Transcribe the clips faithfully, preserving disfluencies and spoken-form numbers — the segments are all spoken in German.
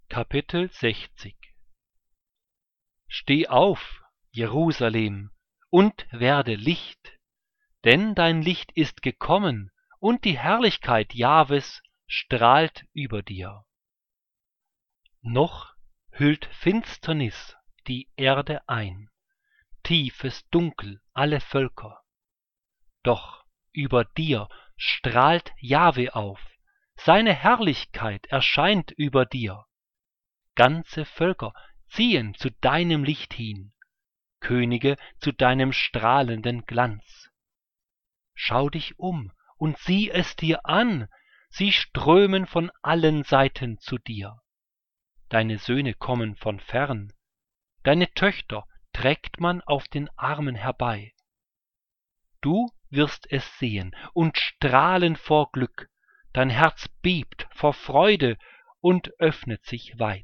Kapitel sechzig. Steh auf, Jerusalem, und werde Licht, denn dein Licht ist gekommen, und die Herrlichkeit Jahwes strahlt über dir. Noch hüllt Finsternis die Erde ein, tiefes Dunkel alle Völker. Doch über dir strahlt Jahwe auf, seine Herrlichkeit erscheint über dir. Ganze Völker ziehen zu deinem Licht hin, Könige zu deinem strahlenden Glanz. Schau dich um und sieh es dir an, sie strömen von allen Seiten zu dir. Deine Söhne kommen von fern, deine Töchter trägt man auf den Armen herbei. Du wirst es sehen und strahlen vor Glück, dein Herz bebt vor Freude und öffnet sich weit.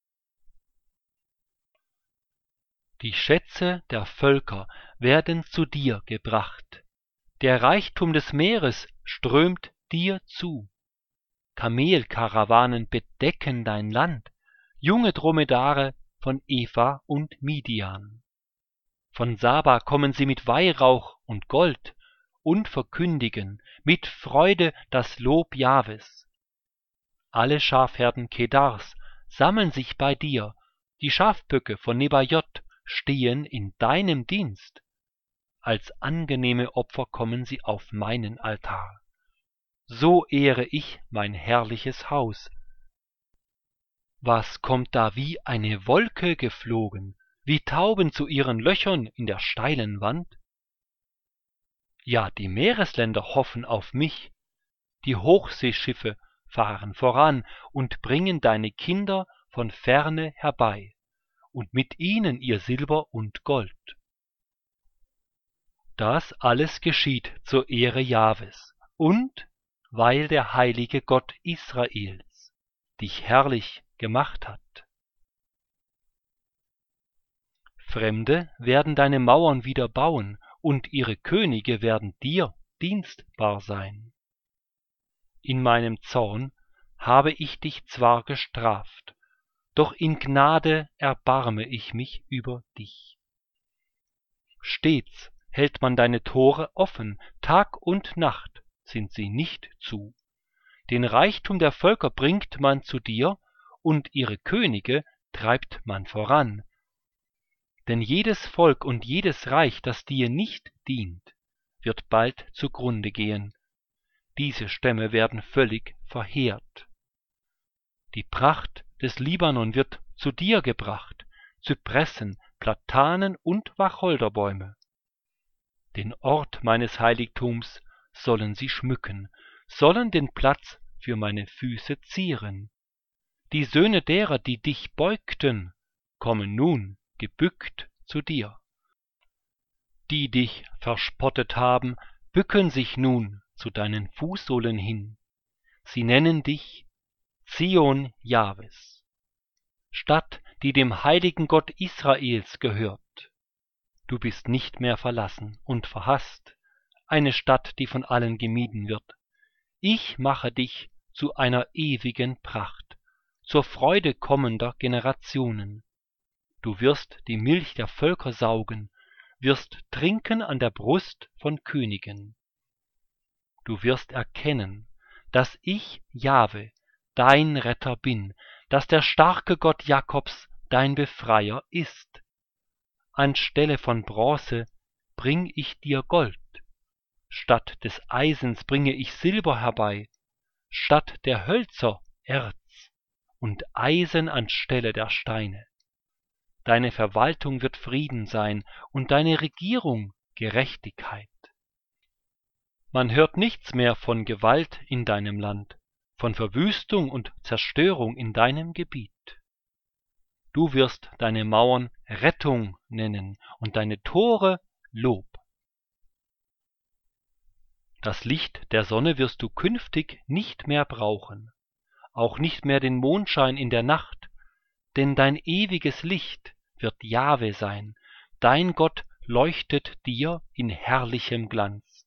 Die Schätze der Völker werden zu dir gebracht, der Reichtum des Meeres strömt dir zu. Kamelkarawanen bedecken dein Land, junge Dromedare von Eva und Midian. Von Saba kommen sie mit Weihrauch und Gold und verkündigen mit Freude das Lob Jahwes. Alle Schafherden Kedars sammeln sich bei dir, die Schafböcke von Nebajot stehen in deinem Dienst. Als angenehme Opfer kommen sie auf meinen Altar. So ehre ich mein herrliches Haus. Was kommt da wie eine Wolke geflogen, wie Tauben zu ihren Löchern in der steilen Wand? Ja, die Meeresländer hoffen auf mich, die Hochseeschiffe fahren voran und bringen deine Kinder von ferne herbei, und mit ihnen ihr Silber und Gold. Das alles geschieht zur Ehre Jahwes und weil der heilige Gott Israels dich herrlich gemacht hat. Fremde werden deine Mauern wieder bauen, und ihre Könige werden dir dienstbar sein. In meinem Zorn habe ich dich zwar gestraft, doch in Gnade erbarme ich mich über dich. Stets hält man deine Tore offen, Tag und Nacht sind sie nicht zu. Den Reichtum der Völker bringt man zu dir, und ihre Könige treibt man voran. Denn jedes Volk und jedes Reich, das dir nicht dient, wird bald zugrunde gehen. Diese Stämme werden völlig verheert. Die Pracht des Libanon wird zu dir gebracht, Zypressen, Platanen und Wacholderbäume. Den Ort meines Heiligtums sollen sie schmücken, sollen den Platz für meine Füße zieren. Die Söhne derer, die dich beugten, kommen nun gebückt zu dir. Die dich verspottet haben, bücken sich nun zu deinen Fußsohlen hin. Sie nennen dich Zion Jahwes, Stadt, die dem heiligen Gott Israels gehört. Du bist nicht mehr verlassen und verhasst, eine Stadt, die von allen gemieden wird. Ich mache dich zu einer ewigen Pracht, zur Freude kommender Generationen. Du wirst die Milch der Völker saugen, wirst trinken an der Brust von Königen. Du wirst erkennen, dass ich, Jahwe, dein Retter bin, dass der starke Gott Jakobs dein Befreier ist. Anstelle von Bronze bring ich dir Gold, statt des Eisens bringe ich Silber herbei, statt der Hölzer Erz und Eisen anstelle der Steine. Deine Verwaltung wird Frieden sein und deine Regierung Gerechtigkeit. Man hört nichts mehr von Gewalt in deinem Land, von Verwüstung und Zerstörung in deinem Gebiet. Du wirst deine Mauern Rettung nennen und deine Tore Lob. Das Licht der Sonne wirst du künftig nicht mehr brauchen, auch nicht mehr den Mondschein in der Nacht, denn dein ewiges Licht wird Jahwe sein, dein Gott leuchtet dir in herrlichem Glanz.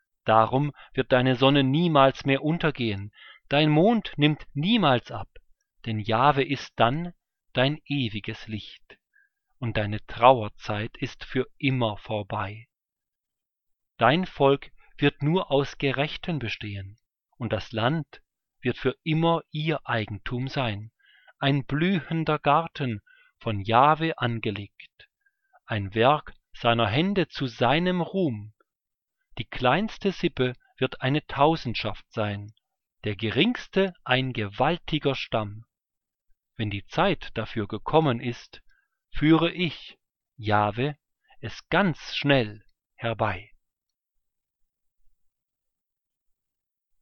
Darum wird deine Sonne niemals mehr untergehen, dein Mond nimmt niemals ab, denn Jahwe ist dann dein ewiges Licht, und deine Trauerzeit ist für immer vorbei. Dein Volk wird nur aus Gerechten bestehen, und das Land wird für immer ihr Eigentum sein, ein blühender Garten, von Jahwe angelegt, ein Werk seiner Hände zu seinem Ruhm. Die kleinste Sippe wird eine Tausendschaft sein, der geringste ein gewaltiger Stamm. Wenn die Zeit dafür gekommen ist, führe ich, Jahwe, es ganz schnell herbei.